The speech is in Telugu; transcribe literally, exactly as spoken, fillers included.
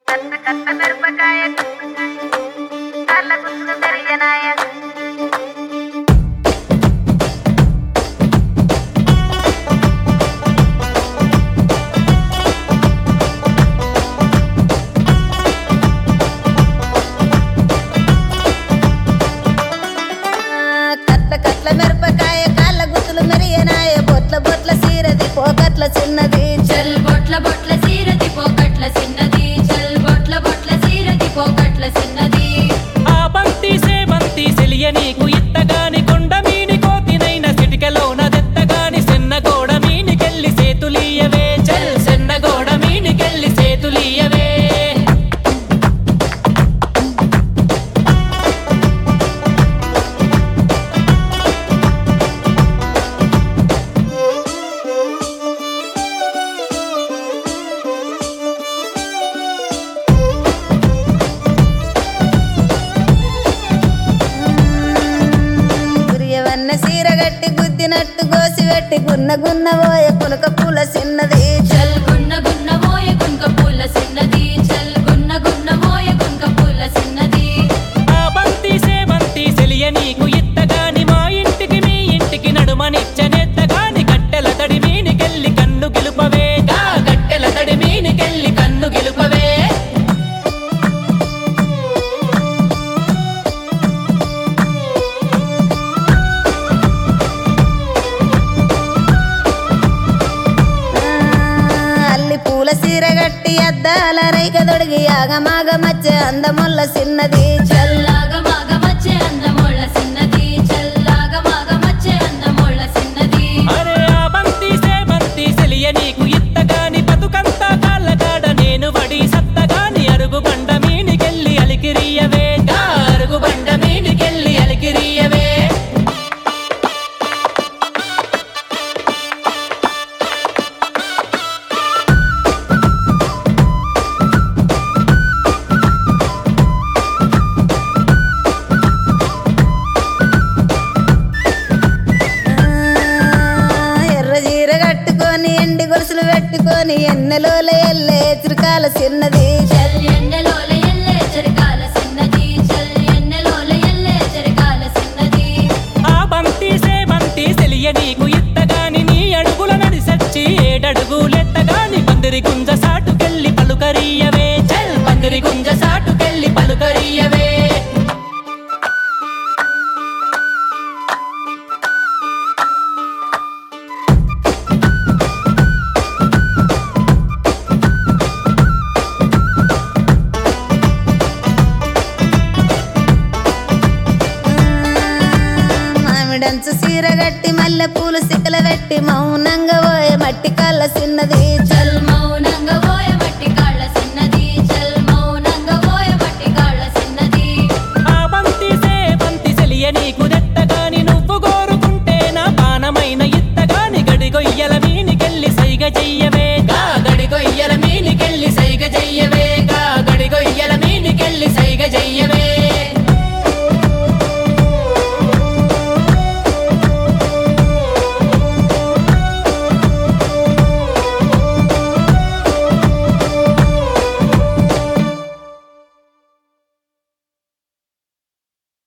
కట్ట కట్ట మిరపకాయ కళ్ళ గుర్తులు పెరిగనాయ కట్ల కట్ల మిరపకాయ కాళ్ళ గుర్తులు మెరియనాయ బొట్ల బొట్ల సీరది పోకట్ల చిన్నది చల్ బొట్ల బొట్ల సీరది పోకట్ల చిన్నది చల్ బొట్ల బొట్ల సీరది పోకట్ల చిన్నది ఆ బంతి సేమంతి సెలియ నీకు ఇత్తగాని కొండ మీని కోతినైన సిటికలోన దెత్తగాని సెన్నగోడ మీనికెళ్ళి సేతులీయవే చల్ సెన్నగోడ మీనికెళ్ళి సేతులీయవే గురియవన్న సీర గట్టి గుద్దినట్టు గోసి పెట్టి గున్న గున్న పోయ పులక పూల చిన్నది చల్ గున్న గున్న మోయ గుంక పూల చిన్నది చల్ గున్న గున్న మోయ గుంక పూల చిన్నది ఆ బంతి సేమంతి సెలియ నీకు ఇత్తగాని మా ఇంటికి మీ ఇంటికి నడుమనిచ్చనెత్తగాని కట్టెల తడి మీనికెళ్ళి కన్ను గెలుపవే గా కట్టెల తడి మీనికెళ్ళి కన్ను గెలుపవే అల్లి పూల సీర గట్టి అద్దాల రైక దొడిగి ఆగమాగ మధ్య అందముల్ల చిన్నది చల్లాగ మాగ మచ్చే అందమోళ్ళ చిన్నది చల్లాగ మాగ మచ్చే అందమోళ్ళ చిన్నది అరే ఆ బంతి సేమంతి సెలియ నీకు ఇత్తగాని బతుకంతా కాళ్ళగాడ నేను వడి సత్తగాని అరుగు బండ మీనికెళ్ళి అలికిరియవే గా అరుగు బండ మీనికెళ్ళి అలికిరియవే ఎర్ర చీర కట్టుకొని ఎండి గొలుసులు పెట్టుకొని ఎన్నెలోల ఎల్లే చురకాల చిన్నది చల్ ఎండలోల ఎల్లే చెరకాల చిన్నది చల్ ఎండలోల ఎల్లే చెరకాల చిన్నది ఆ బంతి సేమంతి సెలియ నీకు ఇత్తగాని నీ అడుగుల నడిసచ్చి ఏడడుగులెత్తగాని పందిరి గుంజ సాటుకెళ్ళి పలుకరియవే చల్ పందిరి గుంజ సాటుకెళ్ళి పలుకరియవే మామిడంచు సీర గట్టి మల్లె పూలు సిక్కల పెట్టి మౌనంగా పోయే మట్టి కళ్ళ చిన్నది చల్ మౌనంగా పోయ మట్టి కాళ్ళ చిన్నది చల్ మౌనంగా పోయ మట్టి కాళ్ళ చిన్నది ఆ బంతి సేమంతి సెలియ నీకు దెత్తగాని నువ్వు కోరుకుంటే నా పానమైన ఇత్తగాని గడిగొయ్యల మీనికెళ్ళి సైగ చెయ్యవే